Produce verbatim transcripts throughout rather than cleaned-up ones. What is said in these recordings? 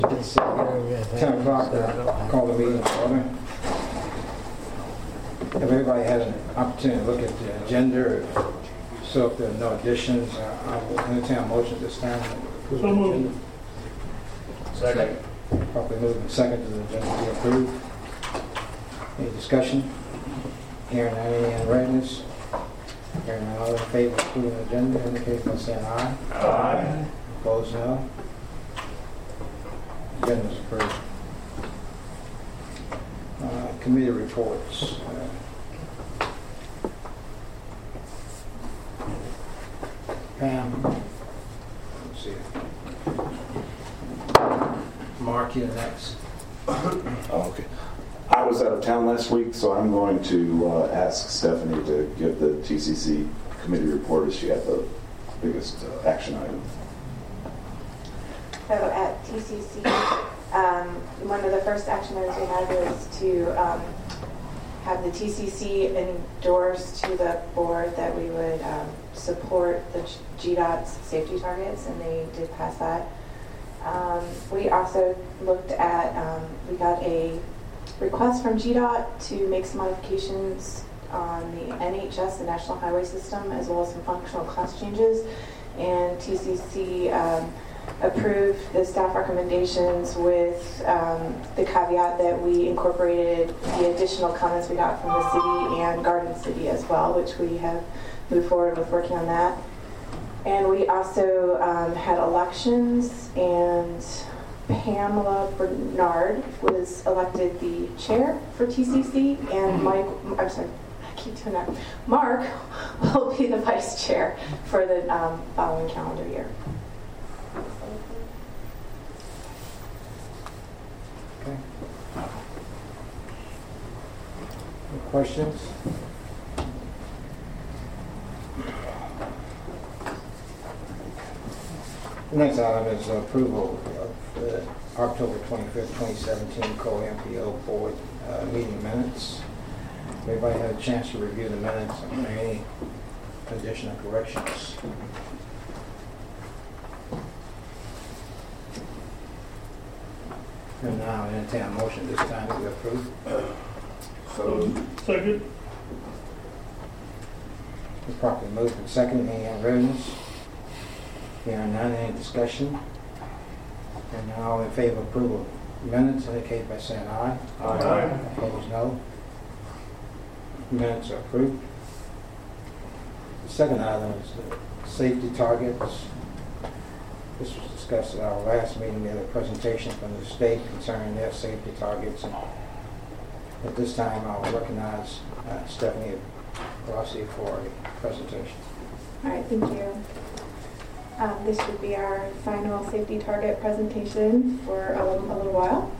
ten o'clock, uh, call the meeting to order. Have everybody had an opportunity to look at the agenda? So if there are no additions, uh, I will entertain a motion this time. So moved. Second. Properly moved and second to the agenda be approved. Any discussion? Hearing none, any unreadness? Hearing none, all in favor of approving the agenda, indicate by saying aye. Aye. Opposed, no. Agenda is approved. Uh, committee reports. Uh, Pam, let's see. Mark, you're next. Oh, okay. I was out of town last week, so I'm going to uh, ask Stephanie to give the T C C committee report as she had the biggest uh, action item. So at T C C, um, one of the first action items we had was to um, have the T C C endorse to the board that we would um, support the G DOT's safety targets, and they did pass that. Um, we also looked at, um, we got a request from G DOT to make some modifications on the N H S, the National Highway System, as well as some functional class changes, and T C C um, approved the staff recommendations with um, the caveat that we incorporated the additional comments we got from the city and Garden City as well, which we have moved forward with working on that. And we also um, had elections, and Pamela Bernard was elected the chair for T C C, and Mike, I'm sorry, I keep doing that, Mark will be the vice chair for the um, following calendar year. Okay. Any questions? The next item is approval of the October twenty-fifth, twenty seventeen C O M P O board uh, meeting minutes. Everybody had a chance to review the minutes. Are there any additional corrections? And now I entertain a motion this time to approve. So, second. It's properly moved and seconded. Any unreadness? Hearing none, any discussion? And now all in favor of approval minutes indicate by saying aye. Aye. Opposed, no. Minutes are approved. The second item is the safety targets. This was discussed at our last meeting. We had a presentation from the state concerning their safety targets. And at this time, I'll recognize uh, Stephanie Rossi for a presentation. All right, thank you. Um, this should be our final safety target presentation for a, a little while.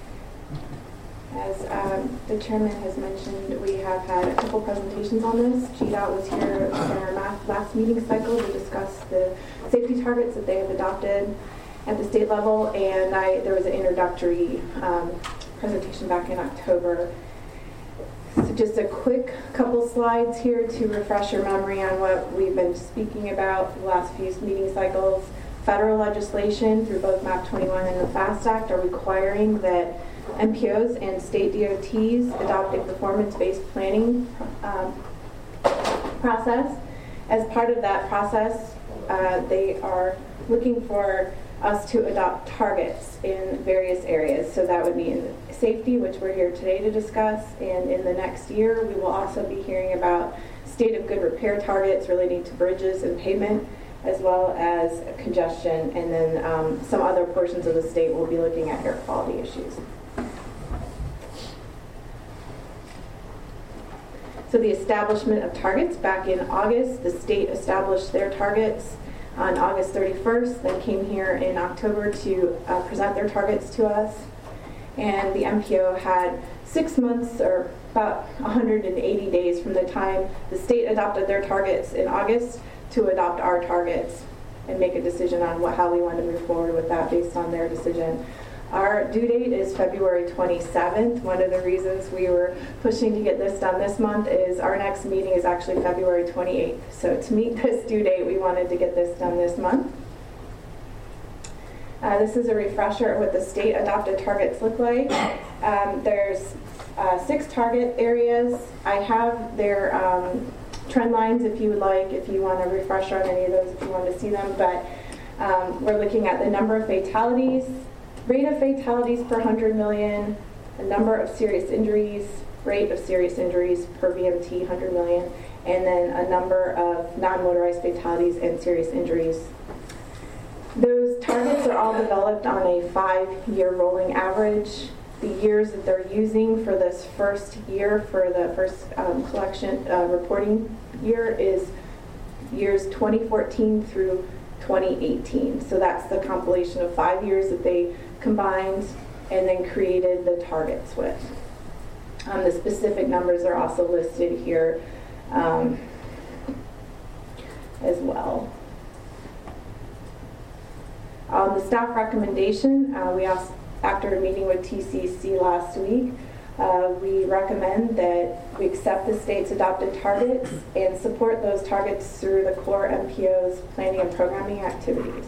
As um, the chairman has mentioned, we have had a couple presentations on this. G DOT was here in our last meeting cycle to discuss the safety targets that they have adopted at the state level, and I, there was an introductory um, presentation back in October. So just a quick couple slides here to refresh your memory on what we've been speaking about for the last few meeting cycles. Federal legislation through both MAP twenty-one and the FAST Act are requiring that M P Os and state D O Ts adopt a performance-based planning um, process. As part of that process, uh, they are looking for us to adopt targets in various areas. So that would be in safety, which we're here today to discuss, and in the next year we will also be hearing about state of good repair targets relating to bridges and pavement, as well as congestion, and then um, some other portions of the state will be looking at air quality issues. So the establishment of targets back in August, the state established their targets on August thirty-first, then came here in October to uh, present their targets to us. And the M P O had six months or about one hundred eighty days from the time the state adopted their targets in August to adopt our targets and make a decision on what, how we want to move forward with that based on their decision. Our due date is February twenty-seventh. One of the reasons we were pushing to get this done this month is our next meeting is actually February twenty-eighth. So to meet this due date, we wanted to get this done this month. Uh, this is a refresher of what the state adopted targets look like. Um, there's uh, six target areas. I have their um, trend lines if you would like, if you want a refresher on any of those, if you want to see them. But um, we're looking at the number of fatalities, rate of fatalities per one hundred million, the number of serious injuries, rate of serious injuries per V M T one hundred million, and then a number of non-motorized fatalities and serious injuries. Those targets are all developed on a five-year rolling average. The years that they're using for this first year, for the first um, collection uh, reporting year, is years twenty fourteen through twenty eighteen. So that's the compilation of five years that they combined and then created the targets with. Um, the specific numbers are also listed here um, as well. On the staff recommendation, uh, we asked, after a meeting with T C C last week, uh, we recommend that we accept the state's adopted targets and support those targets through the core M P O's planning and programming activities.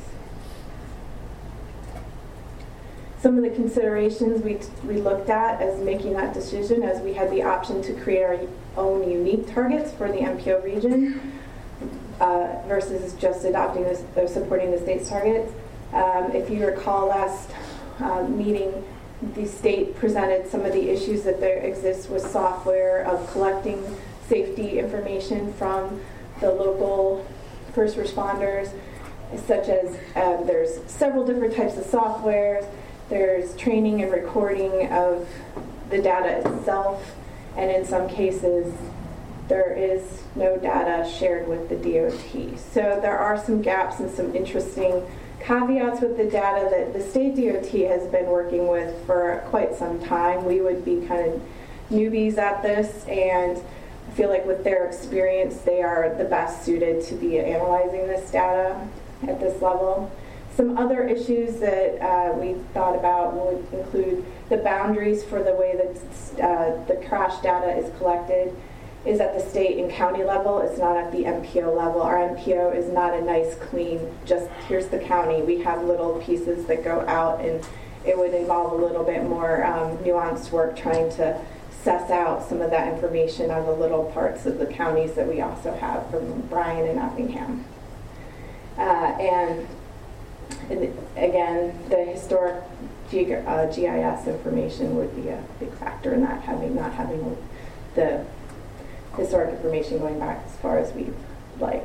Some of the considerations we, we looked at as making that decision, as we had the option to create our own unique targets for the M P O region uh, versus just adopting this, or supporting the state's targets. Um, if you recall last uh, meeting, the state presented some of the issues that there exist with software of collecting safety information from the local first responders, such as um, there's several different types of softwares. There's training and recording of the data itself, and in some cases there is no data shared with the D O T. So there are some gaps and some interesting caveats with the data that the state D O T has been working with for quite some time. We would be kind of newbies at this, and I feel like with their experience they are the best suited to be analyzing this data at this level. Some other issues that uh, we thought about would include the boundaries for the way that uh, the crash data is collected is at the state and county level. It's not at the M P O level. Our M P O is not a nice, clean, just here's the county. We have little pieces that go out, and it would involve a little bit more um, nuanced work trying to suss out some of that information on the little parts of the counties that we also have from Bryan and Effingham. Uh, and And again, the historic G, uh, G I S information would be a big factor in that, having not having the historic information going back as far as we'd like.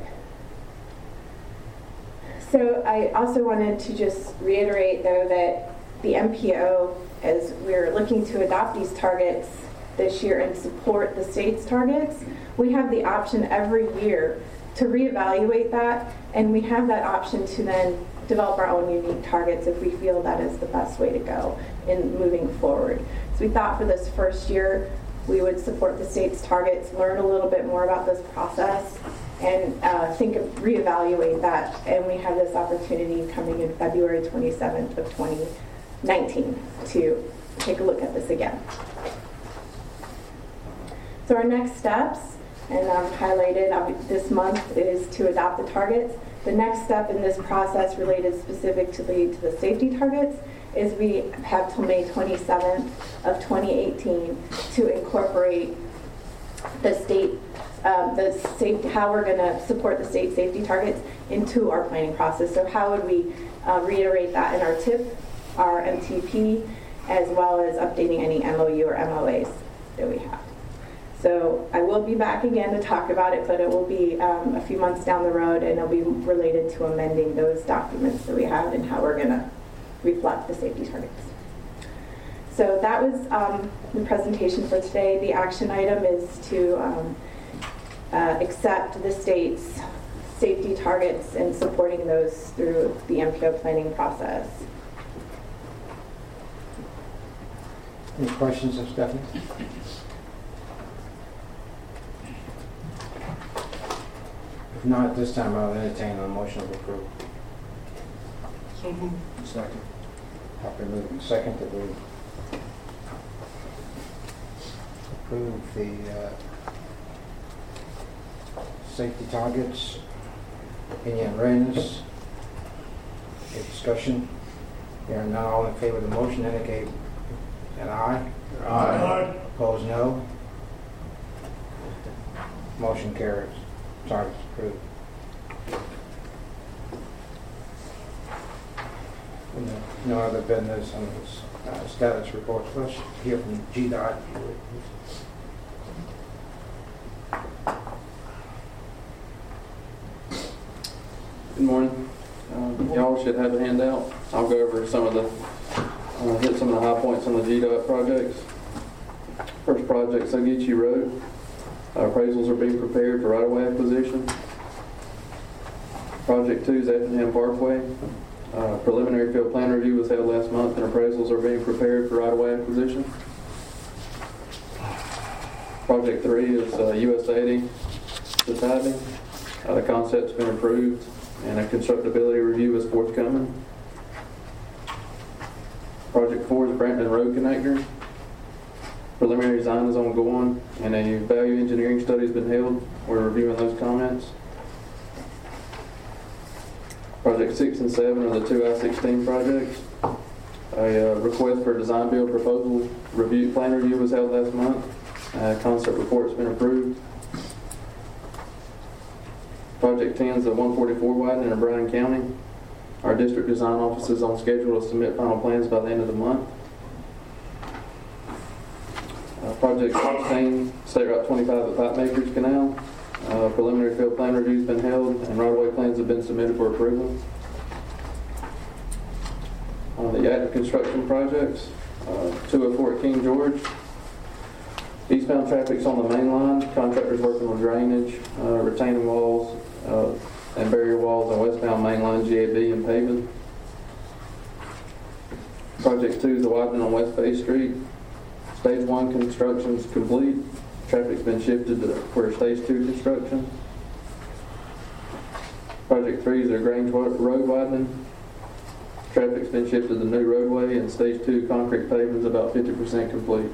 So I also wanted to just reiterate, though, that the M P O, as we're looking to adopt these targets this year and support the state's targets, we have the option every year to reevaluate that, and we have that option to then develop our own unique targets if we feel that is the best way to go in moving forward. So we thought for this first year we would support the state's targets, learn a little bit more about this process, and uh, think of reevaluate that. And we have this opportunity coming in February twenty-seventh of twenty nineteen to take a look at this again. So our next steps, and I've highlighted uh, this month, is to adopt the targets. The next step in this process related specific to the, to the safety targets is we have till May twenty-seventh of twenty eighteen to incorporate the state, um, the safety, how we're going to support the state safety targets into our planning process. So how would we uh, reiterate that in our T I P, our M T P, as well as updating any M O U or M O As that we have. So I will be back again to talk about it, but it will be um, a few months down the road, and it'll be related to amending those documents that we have and how we're going to reflect the safety targets. So that was um, the presentation for today. The action item is to um, uh, accept the state's safety targets and supporting those through the M P O planning process. Any questions of Stephanie? If not, at this time I'll entertain a motion of approval. So moved. Second. Properly moved and second that we approve the uh, safety targets. Any awareness? Any discussion? Hearing none, all in favor of the motion indicate an aye. Aye. Opposed, no. Motion carries. Target's approved. No- No other business on this uh, status reports. Let's hear from G DOT. Good morning. Um, Y'all should have a handout. I'll go over some of the, uh, hit some of the high points on the G DOT projects. First project, Sogechi Road. Uh, Appraisals are being prepared for right-of-way acquisition. Project two is Effingham Parkway. Uh, Preliminary field plan review was held last month and appraisals are being prepared for right-of-way acquisition. Project three is uh, U S eighty, the Tybee. Uh, the concept's been approved and a constructability review is forthcoming. Project four is Brampton Road Connector. Preliminary design is ongoing and a value engineering study has been held. We're reviewing those comments. Project six and seven are the two I sixteen projects. A uh, request for design build proposal review, plan review was held last month. Uh, concept report's been approved. Project ten is the one forty-four widening in Bryan County. Our district design office is on schedule to submit final plans by the end of the month. Uh, Project sixteen, State Route twenty-five at Pipe Makers Canal. Uh, preliminary field plan review has been held and right-of-way plans have been submitted for approval. On the active construction projects, uh, two oh four at King George. Eastbound traffic's on the main line. Contractors working on drainage, uh, retaining walls, uh, and barrier walls on westbound main line, G A B and paving. Project two is the widening on West Bay Street. Stage one construction is complete. Traffic's been shifted to for stage two construction. Project three is the Grange Road widening. Traffic's been shifted to the new roadway, and stage two concrete pavement is about fifty percent complete.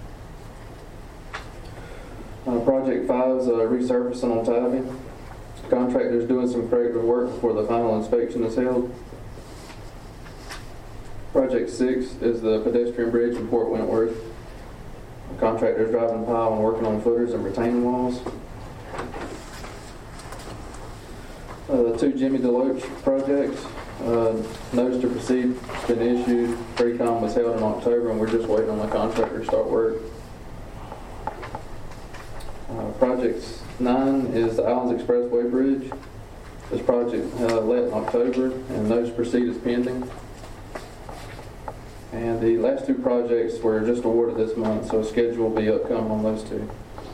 Uh, project five is uh, resurfacing on Tybee. Contractor's doing some corrective work before the final inspection is held. Project six is the pedestrian bridge in Port Wentworth. Contractors driving pile and working on footers and retaining walls. Uh, the two Jimmy Deloach projects, uh, notice to proceed has been issued. Pre-com was held in October and we're just waiting on the contractor to start work. Uh, project nine is the Islands Expressway Bridge. This project uh, let in October and notice to proceed is pending. And the last two projects were just awarded this month, so a schedule will be upcoming on those two.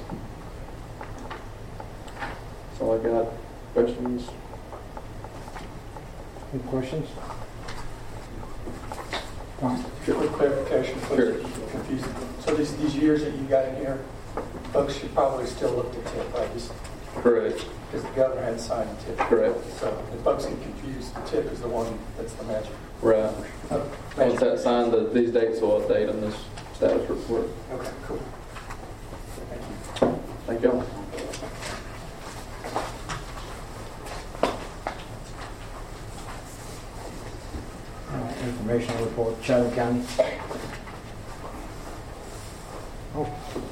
That's all I got. Questions? Any questions? Tom? Quick clarification, folks, Sure. if you're confused. So these, these years that you got in here, folks should probably still look to tip, right? Just Correct. because the governor had signed the tip. Correct. So if folks get confused, the tip is the one that's the magic. Right. Uh, Once that's signed, the, these dates will update on this status report. Okay, cool. Thank you. Thank y'all. Uh, Information report, Chatham County. Oh.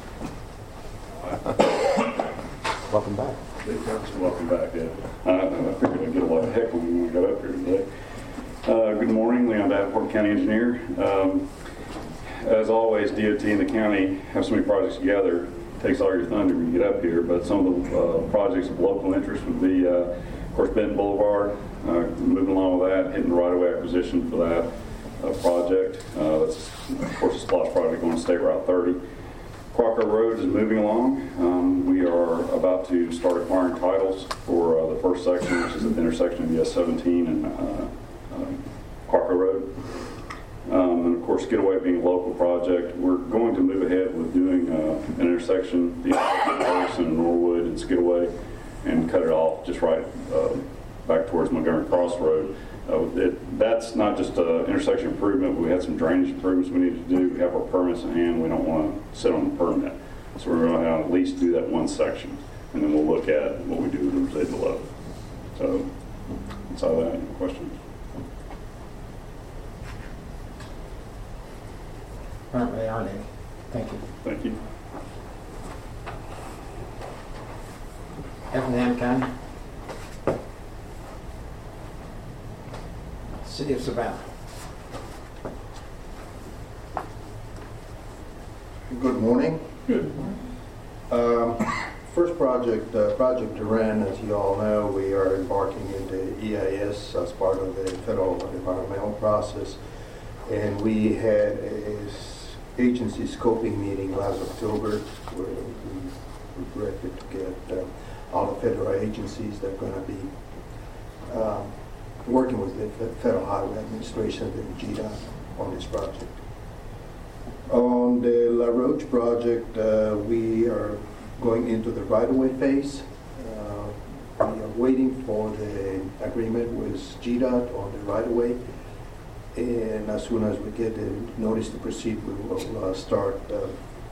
Welcome back. Welcome back, yeah. Uh, I figured I'd get a lot of heckling when we got up here today. Uh, good morning, Leon Davenport, County Engineer. Um, as always, D O T and the county have so many projects together, it takes all your thunder when you get up here, but some of the uh, projects of local interest would be, uh, of course, Benton Boulevard, uh, moving along with that, hitting the right-of-way acquisition for that uh, project. Uh, that's, of course, a splash project going to State Route thirty. Crocker Road is moving along. Um, we are about to start acquiring titles for uh, the first section, which is at the intersection of U S seventeen and uh, uh, Crocker Road. Um, and of course, Skidaway being a local project, we're going to move ahead with doing uh, an intersection, the intersection of Norwood and Skidaway, and cut it off just right uh, back towards Montgomery Cross Road. Uh, it, that's not just an intersection improvement, but we had some drainage improvements we need to do. We have our permits in hand. We don't want to sit on the permit. So we're going to at least do that one section, and then we'll look at what we do with the residual of it. So that's all that. Any questions? Apparently there aren't any. Thank you. Thank you. Effingham County. City of Savannah. Good morning. Good. Um, First project, uh, Project Duran, as you all know, we are embarking into E I S as part of the federal environmental process. And we had a s- agency scoping meeting last October where we were directed to get uh, all the federal agencies that are going to be um, working with the Fe- Federal Highway Administration and G D O T on this project. On the La Roche project, uh, we are going into the right-of-way phase. Uh, we are waiting for the agreement with G D O T on the right-of-way. And as soon as we get the notice to proceed, we will uh, start uh,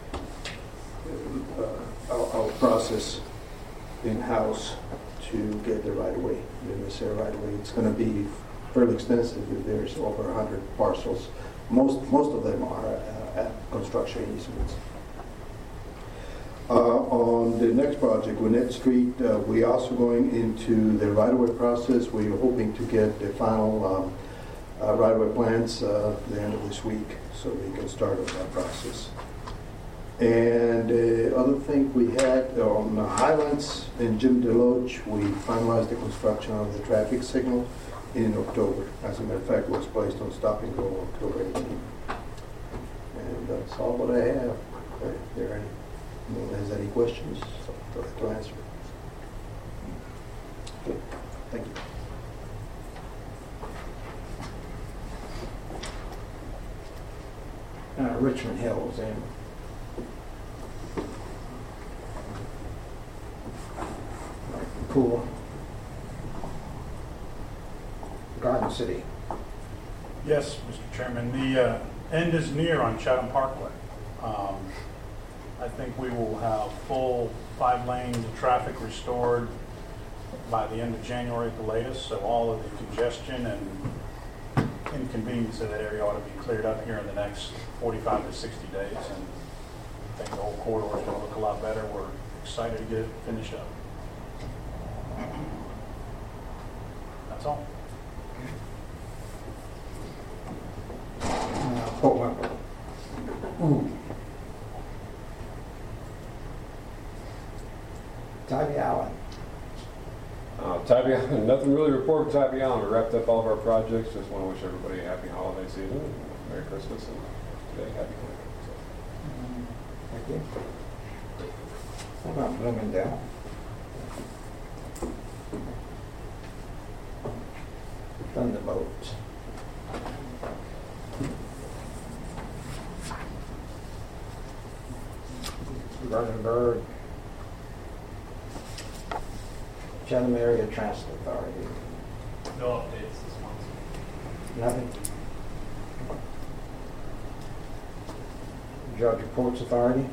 uh, our, our process in-house to get the right-of-way, the necessary right-of-way. It's going to be fairly extensive. There's over one hundred parcels. Most, most of them are uh, at construction easements. Uh, on the next project, Gwinnett Street, uh, we're also going into the right-of-way process. We're hoping to get the final um, uh, right-of-way plans uh, at the end of this week so we can start on that process. And the uh, other thing we had on the Highlands in Jim Deloach, we finalized the construction of the traffic signal in October. As a matter of fact, it was placed on stop and go on October eighteenth. And that's all what I have. If there are any, anyone has any questions, I'd like to answer. Okay, thank you. Uh, Richmond Hills and Pool. Garden City. Yes, Mister Chairman, the uh, end is near on Chatham Parkway. Um, I think we will have full five lanes of traffic restored by the end of January at the latest, so all of the congestion and inconvenience of that area ought to be cleared up here in the next forty-five to sixty days, and I think the whole corridor is going to look a lot better. We're excited to get it finished up. That's all. Uh, Port Wentworth. Tybee Allen. Uh, Tybee Island, nothing really to report from Tybee Island. We wrapped up all of our projects. Just want to wish everybody a happy holiday season, and Merry Christmas, and today happy Hanukkah. Thank you. How about Bloomingdale? Thunderbolt. Gardensburg. Chatham Area Transit Authority. No updates this month. Nothing. Georgia Ports Authority.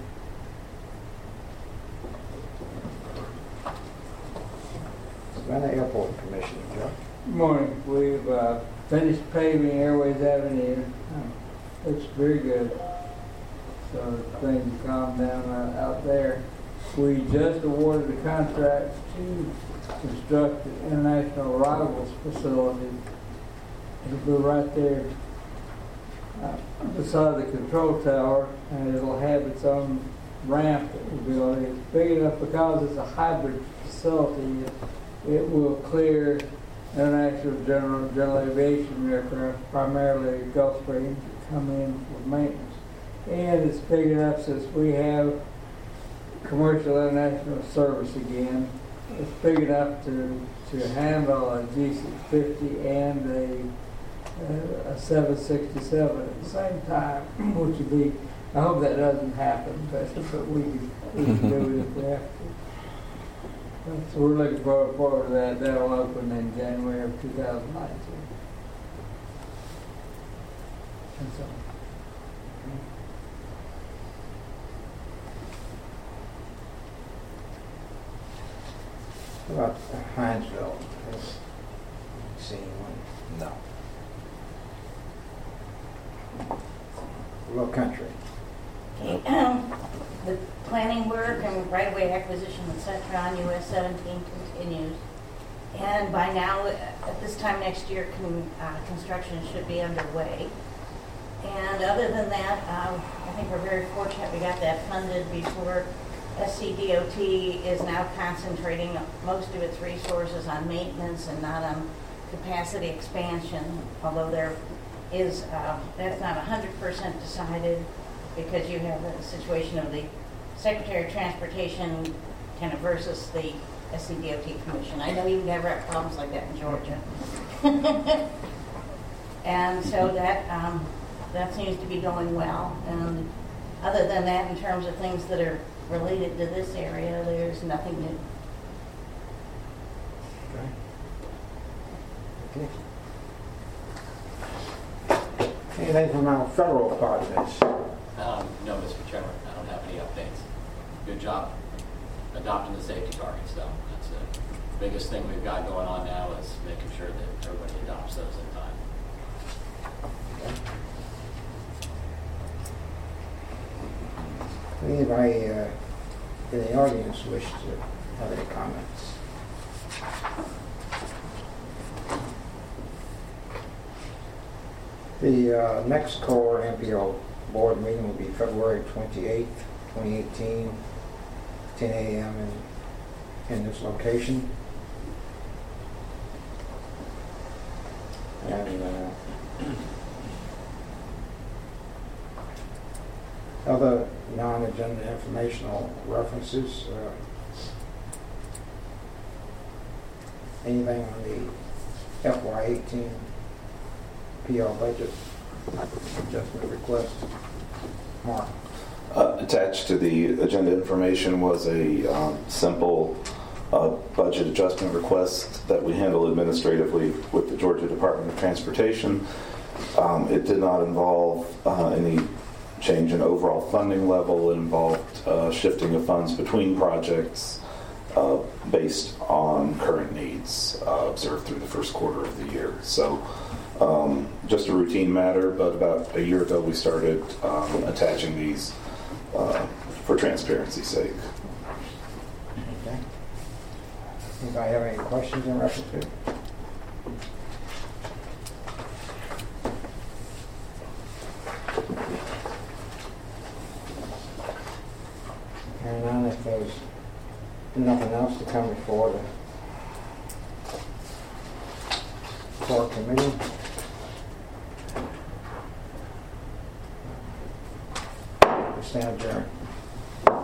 Savannah Airport Commission, Joe. Good morning. We've uh, finished paving Airways Avenue. Uh, looks very good. So things have calmed down uh, out there. We just awarded a contract to construct the International Arrivals Facility. It'll be right there uh, beside the control tower, and it'll have its own ramp that will be on it. It's big enough because it's a hybrid facility. It, it will clear international general, general aviation aircraft, primarily Gulfstream, that come in for maintenance. And it's big enough since we have commercial international service again. It's big enough to, to handle a G six fifty and a, uh, a seven sixty-seven at the same time, which would be, I hope that doesn't happen, but, but we can, we can do it if we have to. So we're looking forward, forward to that. That'll open in January of two thousand nineteen. And so. How about Hinesville? Has seen one? No. Low Country. Okay, um, The planning work and right-of-way acquisition, et cetera, on U S seventeen continues. And by now, at this time next year, con- uh, construction should be underway. And other than that, um, I think we're very fortunate we got that funded before S C D O T is now concentrating most of its resources on maintenance and not on capacity expansion, although there is, uh, that's not one hundred percent decided because you have the situation of the Secretary of Transportation kind of versus the S C D O T Commission. I know you've never had problems like that in Georgia. And so that, um, that seems to be going well. And other than that, in terms of things that are related to this area, there's nothing new. Okay. Okay. Anything from our federal departments? Um, no, Mister Chairman, I don't have any updates. Good job adopting the safety targets, though. That's the biggest thing we've got going on now is making sure that everybody adopts those in time. Anybody uh, in the audience wish to have any comments? The uh, next core M P O board meeting will be February twenty-eighth, twenty eighteen, ten a m in, in this location. And uh, other non-agenda informational references. Uh, anything on the F Y eighteen P L budget adjustment request? Mark. Uh, attached to the agenda information was a um, simple uh, budget adjustment request that we handle administratively with the Georgia Department of Transportation. Um, it did not involve uh, any change in overall funding level. It involved uh, shifting of funds between projects uh, based on current needs uh, observed through the first quarter of the year. So um, just a routine matter, but about a year ago we started um, attaching these uh, for transparency's sake. Okay. Anybody have any questions in reference to it? And then if there's nothing else to come before the core committee, we stand adjourned.